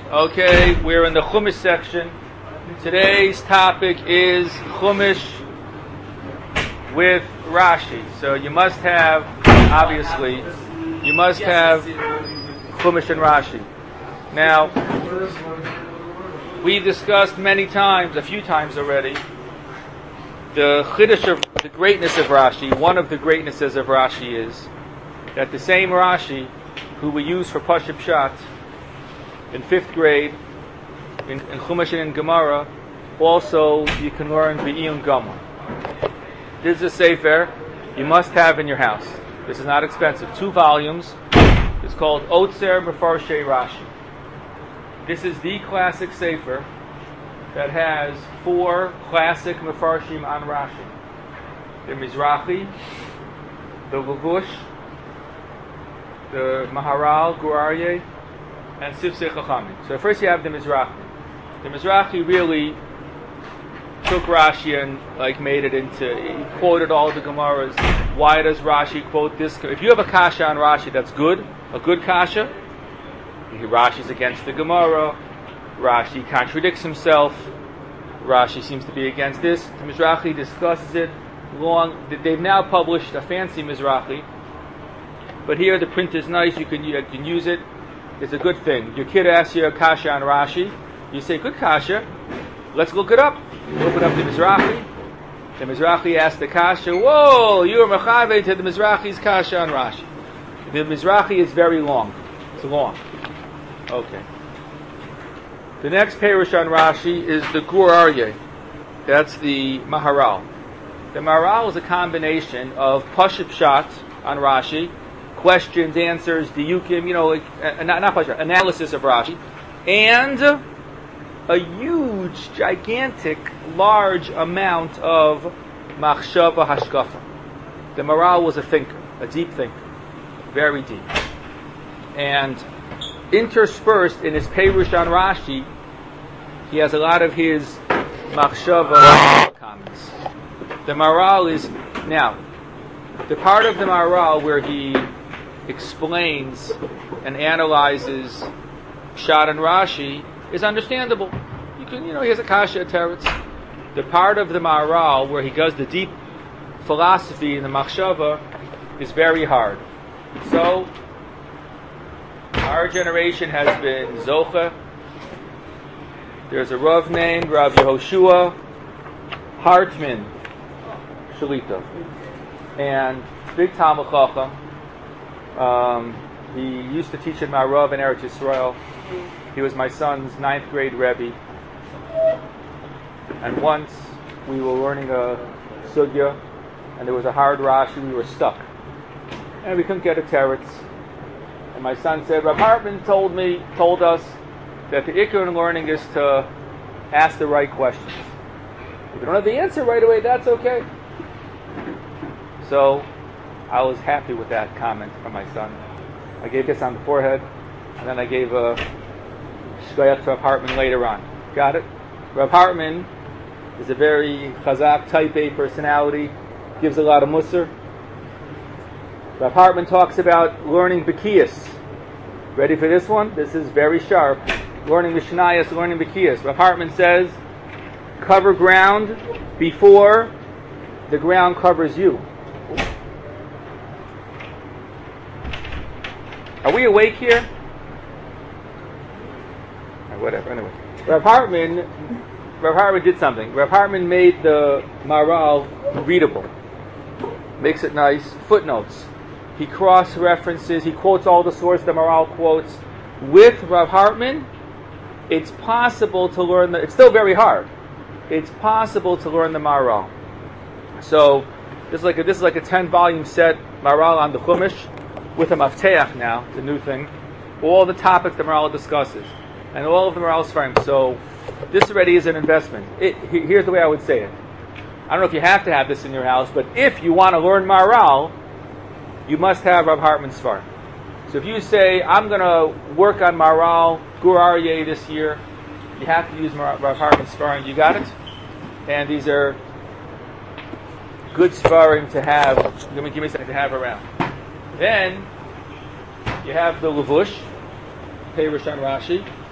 Okay, we're in the Chumash section. Today's topic is Chumash with Rashi. So you must have, obviously, Chumash and Rashi. Now, we've discussed a few times already, the chiddush of the greatness of Rashi. One of the greatnesses of Rashi is that the same Rashi who we use for Pashut Pshat in 5th grade, in Chumash and in Gemara, also you can learn Be'iyun Gama. This is a sefer you must have in your house. This is not expensive. 2 volumes. It's called Otzer Mefarshei Rashi. This is the classic sefer that has 4 classic Mefarshim on Rashi. The Mizrahi, the Levush, the Maharal, Gur Aryeh, and Sifsei Chachamim. So first you have the Mizrahi. The Mizrahi really took Rashi and made it into, he quoted all the Gemaras. Why does Rashi quote this? If you have a kasha on Rashi that's good, a good kasha, Rashi's against the Gemara, Rashi contradicts himself, Rashi seems to be against this. The Mizrahi discusses it long. They've now published a fancy Mizrahi, but here the print is nice, you can use it. It's a good thing. Your kid asks you a kasha on Rashi, you say, good kasha, let's look it up. You open up the Mizrahi. The Mizrahi asks the kasha, whoa, you're mechave to the Mizrahi's kasha on Rashi. The Mizrahi is very long. It's long. Okay. The next perush on Rashi is the Gur Aryeh. That's the Maharal. The Maharal is a combination of Pashut Pshat on Rashi, questions, answers, diyukim, analysis of Rashi, and a huge, gigantic, large amount of machshava hashkafa. The Maharal was a thinker, a deep thinker, very deep. And interspersed in his perush on Rashi, he has a lot of his machshava comments. The Maharal is, now, the part of the Maharal where he explains and analyzes Pshat and Rashi is understandable. He has a kasha, a teretz. The part of the Maharal where he does the deep philosophy and the machshava is very hard. So, our generation has been Zocha. There's a Rav named Rav Yehoshua Hartman Shalita, and big Talmud Chacham. He used to teach in Ma'arav in Eretz Yisrael. He was my son's 9th grade Rebbe. And once we were learning a sugya, and there was a hard Rashi, we were stuck. And we couldn't get a teretz. And my son said, Rav Hartman told us that the ikar in learning is to ask the right questions. If you don't have the answer right away, that's okay. So, I was happy with that comment from my son. I gave this on the forehead, and then I gave a shkoyach to Rav Hartman later on. Got it? Rav Hartman is a very chazak, type A personality, gives a lot of musar. Rav Hartman talks about learning Bekiyas. Ready for this one? This is very sharp. Learning Mishnayos, learning Bekiyas. Rav Hartman says, cover ground before the ground covers you. Are we awake here? Whatever, anyway. Rav Hartman did something. Rav Hartman made the Maharal readable. Makes it nice. Footnotes. He cross-references, he quotes all the sources the Maharal quotes. With Rav Hartman, it's possible to learn it's still very hard. It's possible to learn the Maharal. So, this is like a 10-volume set, Maharal on the Chumash, with a Mafteach now, the new thing. All the topics the Maharal discusses. And all of the Maharal's Sfarim. So, this already is an investment. Here's the way I would say it. I don't know if you have to have this in your house, but if you want to learn Maharal, you must have Rav Hartman's Sfarim. So if you say, I'm going to work on Maharal, Gur Aryeh this year, you have to use Rav Hartman's Sfarim. You got it? And these are good Sfarim to have, give me something to have around. Then, you have the Levush, Perush on Rashi,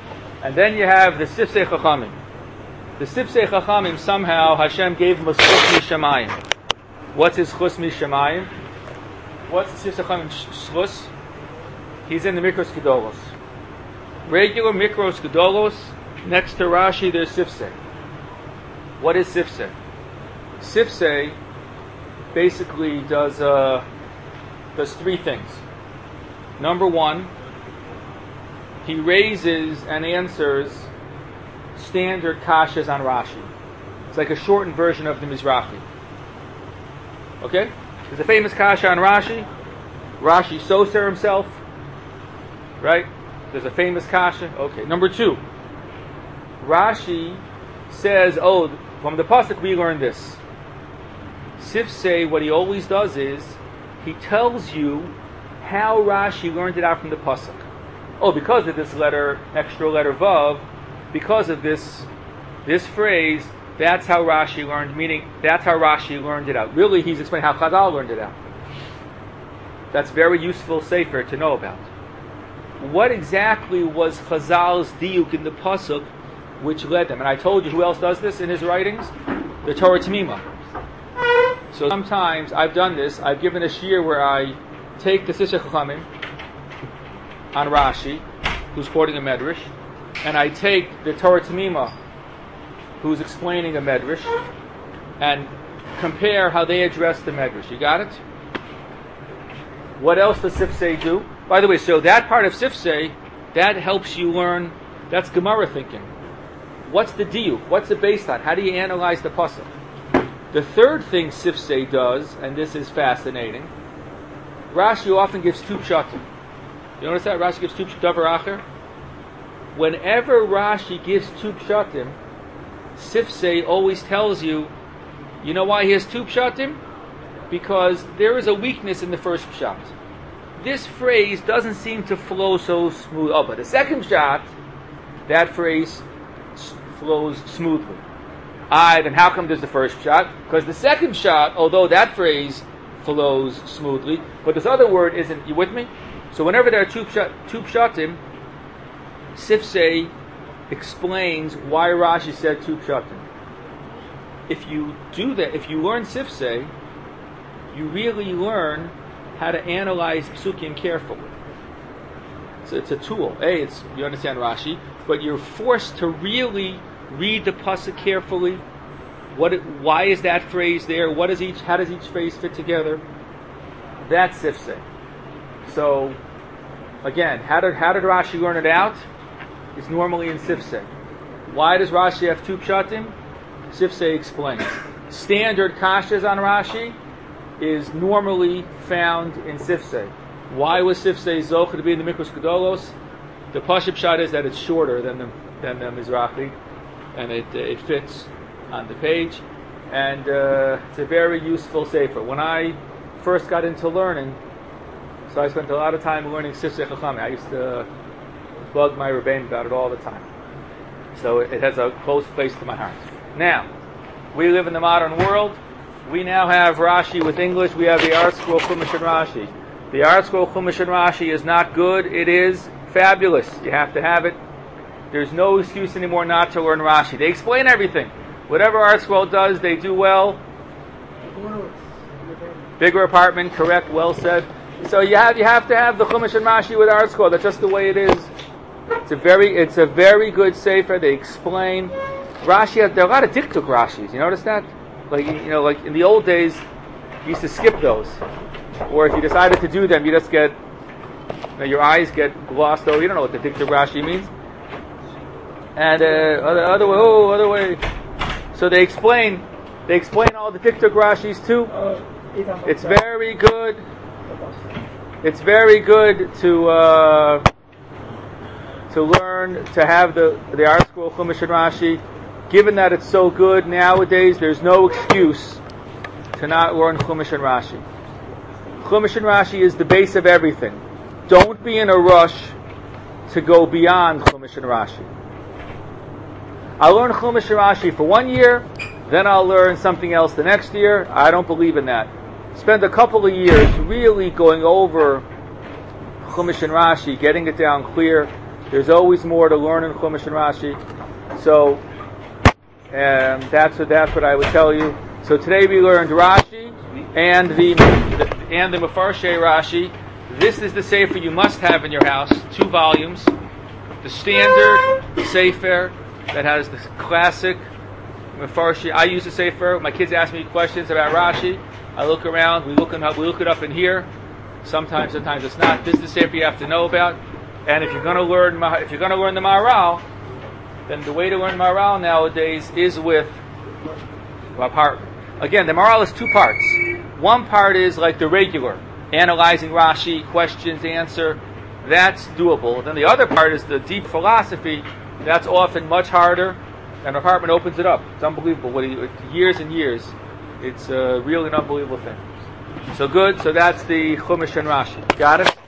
And then you have the Sifsei Chachamim. The Sifsei Chachamim, somehow Hashem gave him a Chus Mishamayim. What's his Chus Mishamayim? What's the Sifsei Chachamim Chus? He's in the Mikros Gedolos. Regular Mikros Gedolos, next to Rashi, there's Sifsei. What is Sifsei? Sifsei basically does three things. Number one, he raises and answers standard kashas on Rashi. It's like a shortened version of the Mizrahi. Okay? There's a famous kasha on Rashi. Rashi Soser himself. Right? There's a famous kasha. Okay. Number two, Rashi says, from the pasuk we learn this. Sifsei, what he always does is, he tells you how Rashi learned it out from the pasuk. Because of this letter, extra letter vav, because of this phrase, that's how Rashi learned, meaning that's how Rashi learned it out. Really, he's explaining how Chazal learned it out. That's very useful sefer to know about. What exactly was Chazal's diuk in the pasuk which led them? And I told you who else does this in his writings? The Torah Tamima. So sometimes I've done this. I've given a shiur where I take the Sifsei Chachamim on Rashi, who's quoting a medrash, and I take the Torah Tamima, who's explaining a medrash, and compare how they address the medrash. You got it? What else does Sifsei do? By the way, so that part of Sifsei, that helps you learn, that's Gemara thinking. What's the diuk? What's the based on? How do you analyze the pasuk? The third thing Sifsei does, and this is fascinating, Rashi often gives two pshatim. You notice that? Rashi gives two davar acher. Whenever Rashi gives two pshatim, Sifsei always tells you, you know why he has two pshatim? Because there is a weakness in the first pshat. This phrase doesn't seem to flow so smooth. But the second pshat, that phrase flows smoothly. Then how come there's the first pshat? Because the second pshat, although that phrase flows smoothly, but this other word isn't. You with me? So whenever there are two pshatim, Sifsei explains why Rashi said two pshatim. If you do that, if you learn Sifsei, you really learn how to analyze psukim carefully. So it's a tool. You understand Rashi, but you're forced to really read the pasuk carefully. Why is that phrase there? How does each phrase fit together? That's Sifsei. So, again, how did Rashi learn it out? It's normally in Sifsei. Why does Rashi have two pshatim? Sifsei explains. Standard kashas on Rashi is normally found in Sifsei. Why was Sifsei zocher to be in the Mikros Gedolos? The Pashut pshat is that it's shorter than the Mizrahi, and it fits on the page, and it's a very useful sefer. When I first got into learning, so I spent a lot of time learning Sifsei Chachamim. I used to bug my Rebbein about it all the time. So it has a close place to my heart. Now, we live in the modern world. We now have Rashi with English. We have the ArtScroll Chumash and Rashi. The ArtScroll Chumash and Rashi is not good. It is fabulous. You have to have it. There's no excuse anymore not to learn Rashi. They explain everything. Whatever ArtScroll does, they do well. Bigger apartment, correct, well said. So you have to have the Chumash and Rashi with ArtScroll. That's just the way it is. It's a very good sefer. They explain Rashi. There are a lot of diktuk Rashis. You notice that? Like in the old days, you used to skip those, or if you decided to do them, you just get your eyes get glossed over. You don't know what the diktuk Rashi means. And other way. So they explain all the diktuk Rashis too. It's very good. It's very good to learn to have the ArtScroll Chumash and Rashi. Given that it's so good nowadays, there's no excuse to not learn Chumash and Rashi. Chumash and Rashi is the base of everything. Don't be in a rush to go beyond Chumash and Rashi. I'll learn Chumash and Rashi for 1 year, then I'll learn something else the next year. I don't believe in that. Spend a couple of years really going over Chumash and Rashi, getting it down clear. There's always more to learn in Chumash and Rashi. So, that's what I would tell you. So today we learned Rashi and the Mefarshei Rashi. This is the sefer you must have in your house. 2 volumes. The standard sefer that has the classic Mefarshei. I use the sefer. My kids ask me questions about Rashi. I look around. We look it up in here. Sometimes it's not. This is the sefer you have to know about. And if you're going to learn the Maharal, then the way to learn Maharal nowadays is with a part. Again, the Maharal is 2 parts. One part is like the regular, analyzing Rashi, questions, answer. That's doable. Then the other part is the deep philosophy. That's often much harder. And Rav Hartman opens it up. It's unbelievable. Years and years. It's really an unbelievable thing. So good. So that's the Chumash and Rashi. Got it?